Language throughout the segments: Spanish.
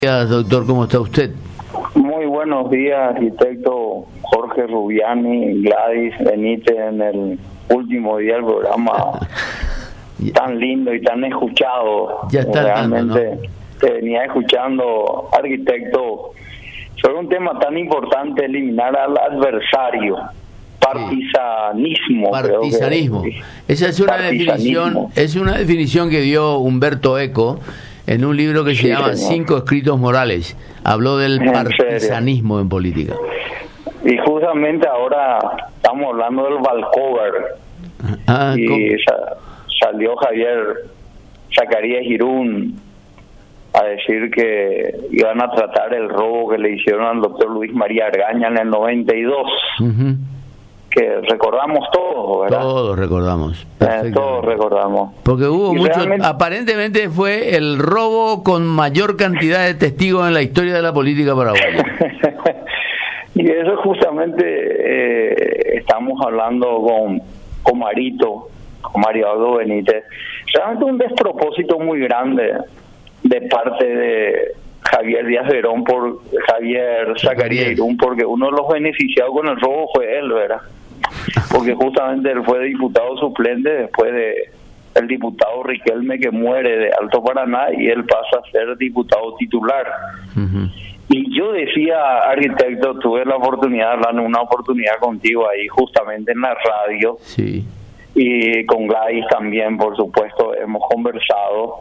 Buenos días, doctor, ¿cómo está usted? Muy buenos días, arquitecto Jorge Rubiani, Gladys Benítez, en el último día del programa tan lindo y tan escuchado. Ya está realmente dando, ¿no? Te venía escuchando, arquitecto, sobre un tema tan importante, eliminar al adversario. Partisanismo. Partisanismo. Esa es una definición que dio Humberto Eco en un libro que se llama señor. 5 escritos morales. Habló del partisanismo en política. Y justamente ahora estamos hablando del Valcover. Y salió Zacarías Irún a decir que iban a tratar el robo que le hicieron al doctor Luis María Argaña en el 92. Uh-huh. Que recordamos todos, ¿verdad? Todos recordamos. Todos recordamos. Porque hubo mucho, realmente, aparentemente fue el robo con mayor cantidad de testigos en la historia de la política paraguaya. Y eso justamente estamos hablando con Mario Aldo Benítez. Realmente un despropósito muy grande de parte de Javier Díaz Verón por Javier Zacarías Irún, porque uno de los beneficiados con el robo fue él, ¿verdad? Porque justamente él fue diputado suplente después de el diputado Riquelme, que muere de Alto Paraná, y él pasa a ser diputado titular. Uh-huh. Y yo decía, arquitecto, tuve la oportunidad de hablar en una oportunidad contigo ahí, justamente en la radio, sí. Y con Gladys también, por supuesto, hemos conversado,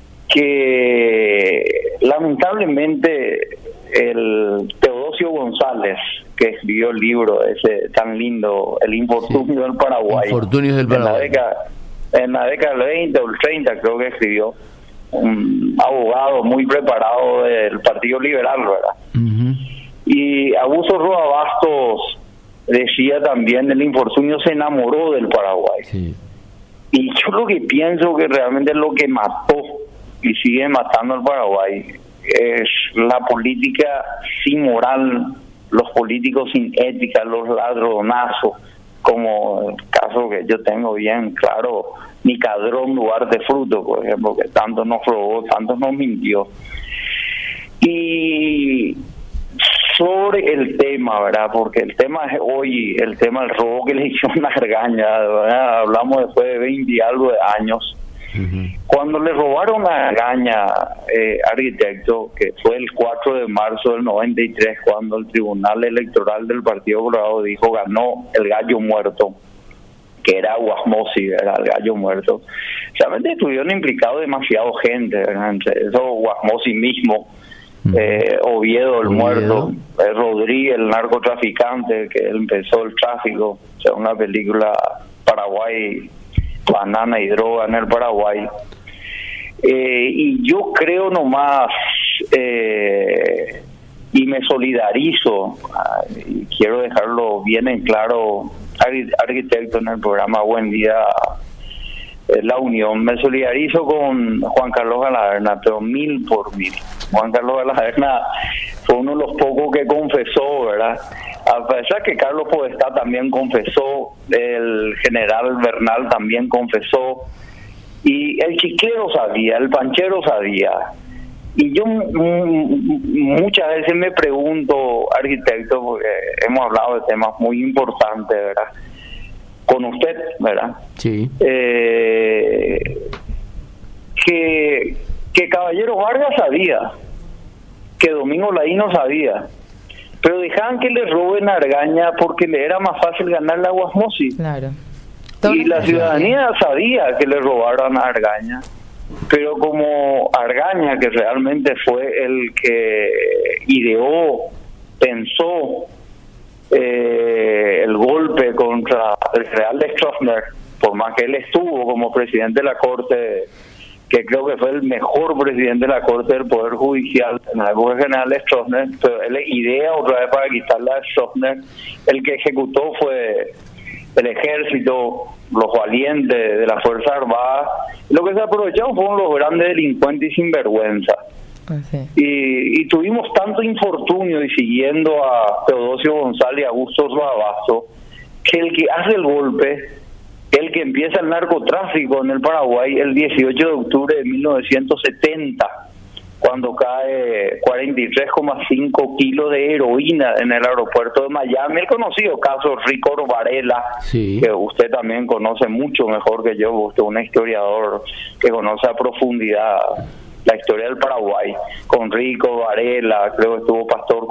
que lamentablemente el Teodosio González, que escribió el libro ese tan lindo, El infortunio del Paraguay, en la década del 20 o el 30 creo que escribió, un abogado muy preparado del Partido Liberal, ¿verdad? Uh-huh. Y Augusto Roa Bastos decía también, el infortunio se enamoró del Paraguay. Sí. Y yo lo que pienso que realmente lo que mató y sigue matando al Paraguay es la política sin moral, los políticos sin ética, los ladronazos, como el caso que yo tengo bien claro, Nicadrón Duarte Fruto, por ejemplo, que tanto nos robó, tanto nos mintió. Y sobre el tema, ¿verdad? Porque el tema es hoy, el tema del robo que le hicieron a Argaña, ¿verdad? Hablamos después de 20 y algo de años. Uh-huh. Cuando le robaron a Argaña, arquitecto, que fue el 4 de marzo del 93, cuando el Tribunal Electoral del Partido Colorado dijo ganó el gallo muerto, que era Guasmosi, era el gallo muerto. Realmente estuvieron implicados demasiado gente, ¿verdad? Eso Guasmosi mismo, Oviedo el muerto, Rodríguez el narcotraficante, que empezó el tráfico, o sea, una película Paraguay, banana y droga en el Paraguay. Y yo creo nomás, y me solidarizo, y quiero dejarlo bien en claro, arquitecto, en el programa Buen Día La Unión, me solidarizo con Juan Carlos Galaverna, pero 1000 por 1000. Juan Carlos Galaverna fue uno de los pocos que confesó, ¿verdad? A pesar que Carlos Podestá también confesó, el general Bernal también confesó, y el chiquero sabía, el panchero sabía. Y yo muchas veces me pregunto, arquitecto, porque hemos hablado de temas muy importantes, ¿verdad? Con usted, ¿verdad? Sí. Que Caballero Vargas sabía, que Domingo Laíno sabía, pero dejaban que le roben a Argaña porque le era más fácil ganar la Guasmosi. Claro. Y la ciudadanía sabía que le robaron a Argaña, pero como Argaña, que realmente fue el que ideó, pensó el golpe contra el Real de Stroessner, por más que él estuvo como presidente de la Corte, que creo que fue el mejor presidente de la Corte del Poder Judicial en la época general de Stroessner, pero él idea otra vez para quitarla a Stroessner. El que ejecutó fue el ejército, los valientes de la Fuerza Armada. Lo que se aprovecharon fueron los grandes delincuentes y sinvergüenza. Sí. Y tuvimos tanto infortunio, y siguiendo a Teodosio González y a Augusto Roabasto, que el que hace el golpe, el que empieza el narcotráfico en el Paraguay el 18 de octubre de 1970, cuando cae 43,5 kilos de heroína en el aeropuerto de Miami, el conocido caso Rico Varela, sí, que usted también conoce mucho mejor que yo, usted es un historiador que conoce a profundidad la historia del Paraguay, con Rico Varela, creo que estuvo Pastor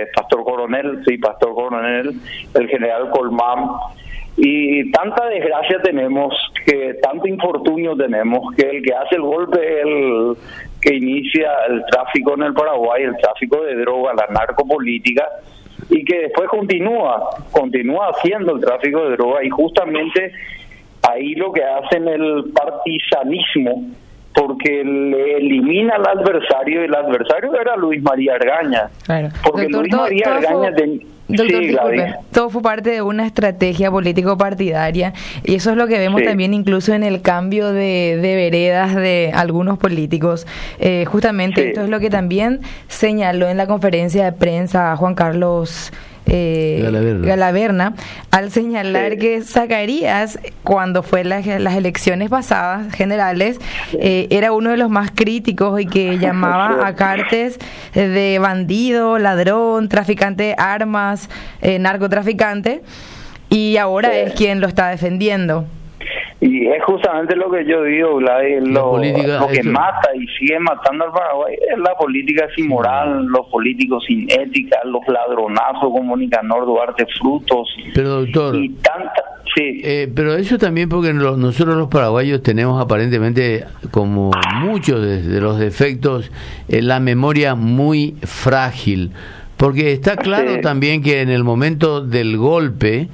Coronel, el general Colmán, y tanta desgracia tenemos, que tanto infortunio tenemos, que el que hace el golpe es el que inicia el tráfico en el Paraguay, el tráfico de droga, la narcopolítica, y que después continúa haciendo el tráfico de droga, y justamente ahí lo que hacen el partisanismo, porque le elimina al adversario, y el adversario era Luis María Argaña. Claro. Porque Doctor, Luis María Argaña... Doctor, sí, disculpe, todo fue parte de una estrategia político-partidaria, y eso es lo que vemos también incluso en el cambio de veredas de algunos políticos. Justamente esto es lo que también señaló en la conferencia de prensa Juan Carlos Galaverna, al señalar que Zacarías, cuando fue las elecciones pasadas generales, era uno de los más críticos y que llamaba a Cartes de bandido, ladrón, traficante de armas, narcotraficante, y ahora es quien lo está defendiendo. Y es justamente lo que yo digo, lo que mata y sigue matando al Paraguay es la política sin moral, los políticos sin ética, los ladronazos como Nicanor Duarte Frutos. Pero doctor, y tanta, pero eso también porque nosotros los paraguayos tenemos aparentemente, como muchos de los defectos, la memoria muy frágil, porque está claro también que en el momento del golpe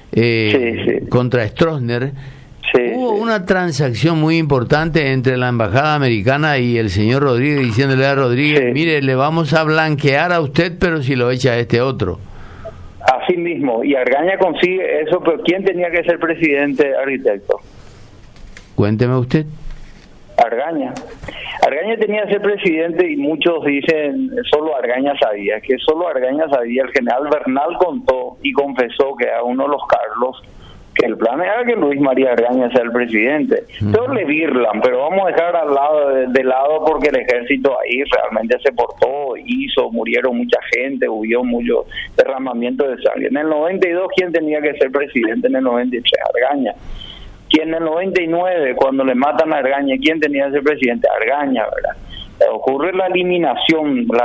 contra Stroessner, hubo una transacción muy importante entre la embajada americana y el señor Rodríguez, diciéndole a Rodríguez, mire, le vamos a blanquear a usted, pero si lo echa este otro. Así mismo, y Argaña consigue eso, pero ¿quién tenía que ser presidente, arquitecto? Cuénteme usted. Argaña tenía que ser presidente, y muchos dicen solo Argaña sabía, que solo Argaña sabía. El general Bernal contó y confesó que a uno de los Carlos, que el plan era que Luis María Argaña sea el presidente. Todos le virlan, pero vamos a dejar de lado porque el ejército ahí realmente se portó, murieron mucha gente, hubo mucho derramamiento de sangre. En el 92, ¿quién tenía que ser presidente? En el 93, Argaña. ¿Quién en el 99, cuando le matan a Argaña, quién tenía que ser presidente? Argaña, ¿verdad? Ocurre la eliminación, el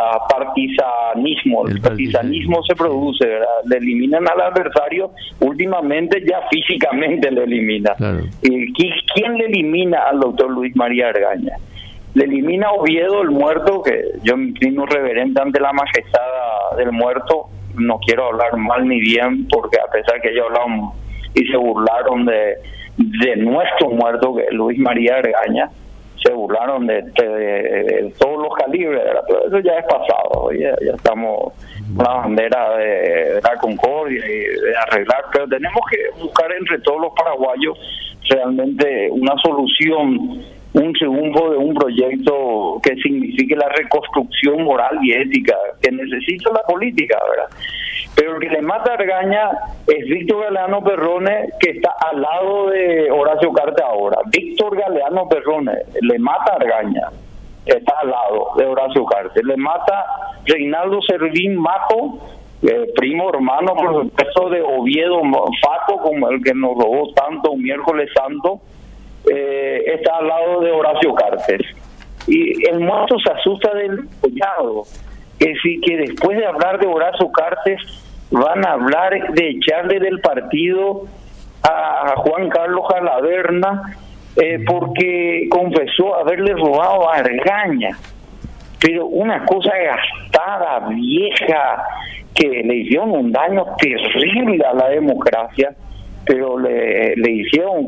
partisanismo se produce, ¿verdad? Le eliminan al adversario, últimamente ya físicamente le elimina. Claro. ¿Y quién le elimina al doctor Luis María Argaña? Le elimina a Oviedo, el muerto, que yo me inclino reverente ante la majestad del muerto, no quiero hablar mal ni bien, porque a pesar que ellos hablaron y se burlaron de nuestro muerto, que es Luis María Argaña, se burlaron de todos los calibres, ¿verdad? Pero eso ya es pasado, ya estamos con la bandera de la concordia y de arreglar, pero tenemos que buscar entre todos los paraguayos realmente una solución, un triunfo de un proyecto que signifique la reconstrucción moral y ética que necesita la política, ¿verdad? Pero el que le mata a Argaña es Víctor Galeano Perrone, que está al lado de Horacio Cartes ahora. Víctor Galeano Perrone le mata a Argaña, está al lado de Horacio Cartes. Le mata Reinaldo Servín Majo, primo hermano, por supuesto, de Oviedo Faco, como el que nos robó tanto un miércoles santo, está al lado de Horacio Cartes. Y el muerto se asusta del collado. Es decir, que después de hablar de Horacio Cartes, van a hablar de echarle del partido a Juan Carlos Galaverna, porque confesó haberle robado a Argaña. Pero una cosa gastada, vieja, que le hicieron un daño terrible a la democracia, pero le hicieron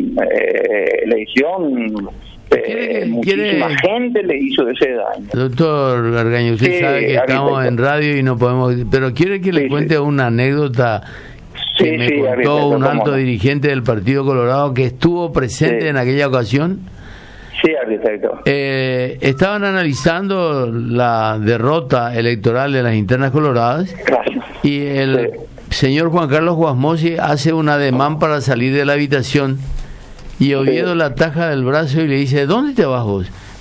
le hicieron... muchísima gente le hizo ese daño. Doctor Argaña, usted sabe que estamos en radio y no podemos, pero quiere que le cuente una anécdota que me contó un alto dirigente del Partido Colorado que estuvo presente en aquella ocasión. Sí, arquitecto. Estaban analizando la derrota electoral de las internas coloradas. Gracias. Y el señor Juan Carlos Guasmosi hace un ademán para salir de la habitación. Y Oviedo la taja del brazo y le dice, ¿dónde te vas vos?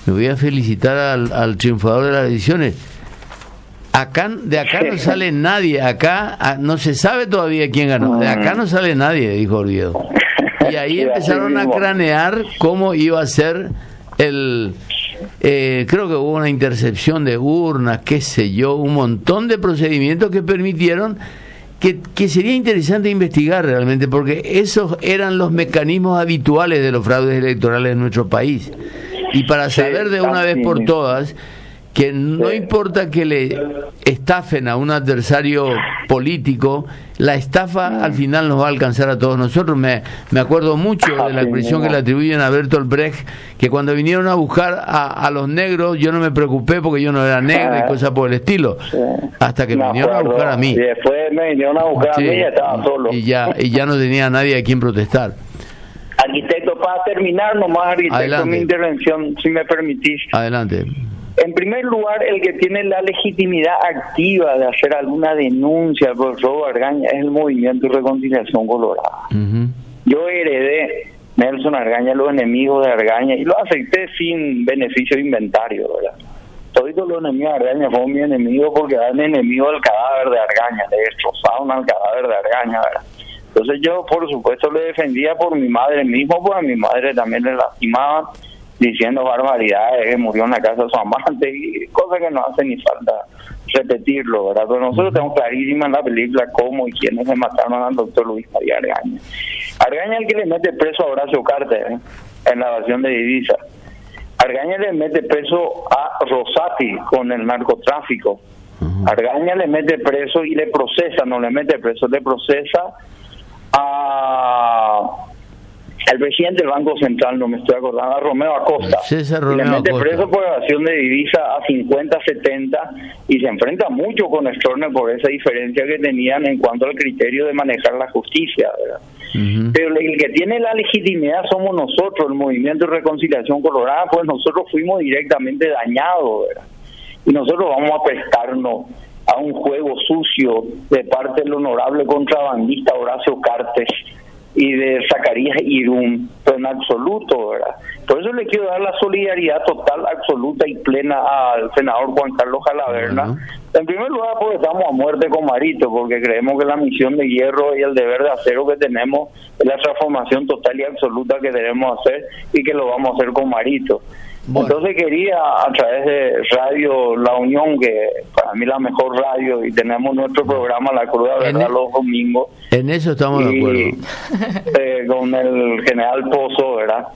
me voy a felicitar al triunfador de las elecciones. De acá no sale nadie, acá no se sabe todavía quién ganó, de acá no sale nadie, dijo Oviedo. Y ahí empezaron a cranear cómo iba a ser creo que hubo una intercepción de urnas, qué sé yo, un montón de procedimientos que permitieron que sería interesante investigar realmente, porque esos eran los mecanismos habituales de los fraudes electorales en nuestro país. Y para saber de una vez por todas que no importa que le estafen a un adversario político, la estafa al final nos va a alcanzar a todos nosotros. Me acuerdo mucho de la expresión que le atribuyen a Bertolt Brecht, que cuando vinieron a buscar a los negros, yo no me preocupé porque yo no era negro y cosas por el estilo, hasta que me vinieron a buscar a mí. Y después me vinieron a buscar a mí y estaba solo. Y ya no tenía nadie a quien protestar. Arquitecto, para terminar nomás, arquitecto, adelante. Mi intervención, si me permitís. Adelante. En primer lugar, el que tiene la legitimidad activa de hacer alguna denuncia por robo de Argaña es el Movimiento y Reconciliación Colorada. Yo heredé Nelson Argaña, los enemigos de Argaña, y lo acepté sin beneficio de inventario, ¿verdad? Todos los enemigos de Argaña fueron mis enemigos porque eran enemigos del cadáver de Argaña, le destrozaron al cadáver de Argaña, ¿verdad? Entonces yo, por supuesto, le defendía por mi madre mismo, porque a mi madre también le lastimaban, diciendo barbaridades, que murió en la casa de su amante y cosas que no hace ni falta repetirlo, ¿verdad? Pero nosotros tenemos clarísima en la película cómo y quiénes se mataron al doctor Luis María Argaña. Argaña es el que le mete preso a Horacio Carter en la evasión de divisas. Argaña le mete preso a Rosati con el narcotráfico. Argaña le mete preso y le procesa, no le mete preso, le procesa al presidente del Banco Central, no me estoy acordando, a Romeo Acosta. Romeo y le mete Acosta. preso por evasión de divisa a 50, 70 y se enfrenta mucho con Stroessner por esa diferencia que tenían en cuanto al criterio de manejar la justicia, ¿verdad? Pero el que tiene la legitimidad somos nosotros, el Movimiento de Reconciliación Colorada, pues nosotros fuimos directamente dañados, ¿verdad? Y nosotros vamos a prestarnos a un juego sucio de parte del honorable contrabandista Horacio Cartes y de Zacarías Irún, pero en absoluto, ¿verdad? Por eso le quiero dar la solidaridad total, absoluta y plena al senador Juan Carlos Jalaverna. En primer lugar, porque estamos a muerte con Marito, porque creemos que la misión de hierro y el deber de acero que tenemos es la transformación total y absoluta que debemos hacer y que lo vamos a hacer con Marito. Bueno. Entonces quería, a través de Radio La Unión, que para mí la mejor radio, y tenemos nuestro programa La Cruda Verdad los domingos. En eso estamos de acuerdo. Con el general Pozo, ¿verdad?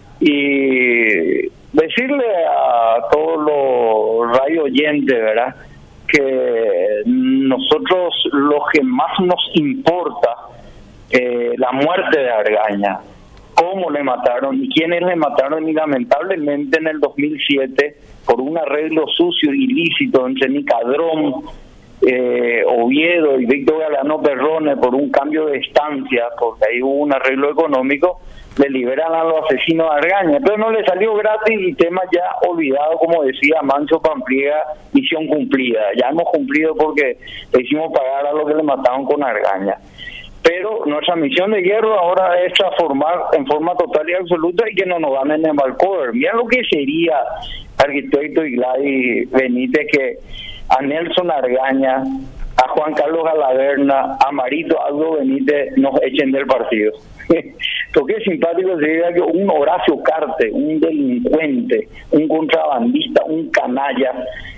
Y decirle a todos los radio oyentes, ¿verdad?, que nosotros lo que más nos importa, la muerte de Argaña, cómo le mataron y quiénes le mataron, y lamentablemente en el 2007 por un arreglo sucio ilícito entre Nicadrón, Oviedo y Víctor Galeano Perrone, por un cambio de estancia, porque ahí hubo un arreglo económico, le liberan a los asesinos de Argaña, pero no le salió gratis y tema ya olvidado, como decía Mancho Pampliega, misión cumplida. Ya hemos cumplido porque le hicimos pagar a los que le mataron con Argaña. Pero nuestra misión de hierro ahora es transformar en forma total y absoluta y que no nos ganen en Valcover. Mira lo que sería, arquitecto y Gladys Benítez, que a Nelson Argaña, a Juan Carlos Jalaverna, a Marito Aldo Benítez nos echen del partido. Porque es simpático sería que un Horacio Carte, un delincuente, un contrabandista, un canalla,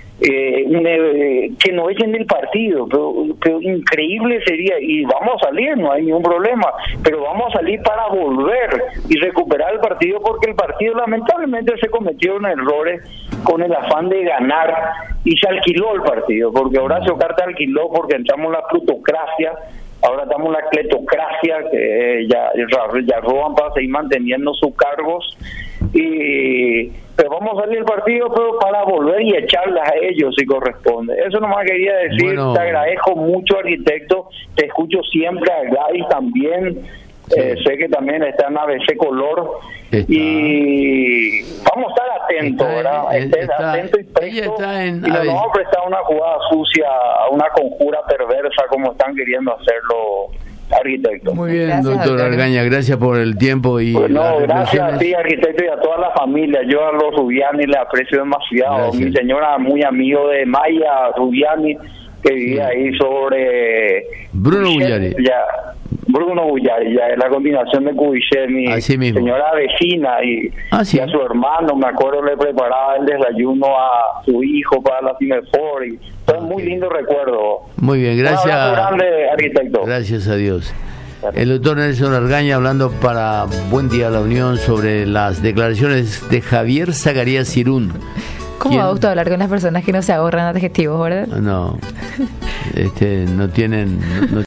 que nos echen del partido, pero increíble sería, y vamos a salir, no hay ningún problema, pero vamos a salir para volver y recuperar el partido, porque el partido lamentablemente se cometieron errores con el afán de ganar y se alquiló el partido, porque Horacio Carta alquiló porque entramos en la plutocracia, ahora estamos en la cletocracia, que ya roban para seguir manteniendo sus cargos, pero vamos a salir del partido, pero para volver y echarlas a ellos si corresponde. Eso nomás quería decir. Bueno. Te agradezco mucho, arquitecto, te escucho siempre, a Gladys también, sí. Sé que también está en ABC Color, y vamos a estar atentos, ¿verdad? Atento y presto, y no nos vamos a prestar una jugada sucia, a una conjura perversa como están queriendo hacerlo arquitecto. Muy bien, gracias, doctor Argaña, gracias por el tiempo y pues no, gracias a ti, arquitecto, y a toda la familia. Yo a los Rubiani le aprecio demasiado. Gracias. Mi señora muy amigo de Maya Rubiani, que vivía ahí sobre Bruno Bullari. Bruno Bullari, ya es la continuación de Cubichet, mi señora vecina, y a su hermano, me acuerdo, le preparaba el desayuno a su hijo para la Cinefor, y fue muy lindo recuerdo. Muy bien, gracias. Un abrazo grande, arquitecto. Gracias a Dios. El doctor Nelson Argaña hablando para Buen Día la Unión sobre las declaraciones de Javier Zacarías Irún. ¿Cómo va usted a hablar con las personas que no se ahorran adjetivos, verdad? No, no tienen... No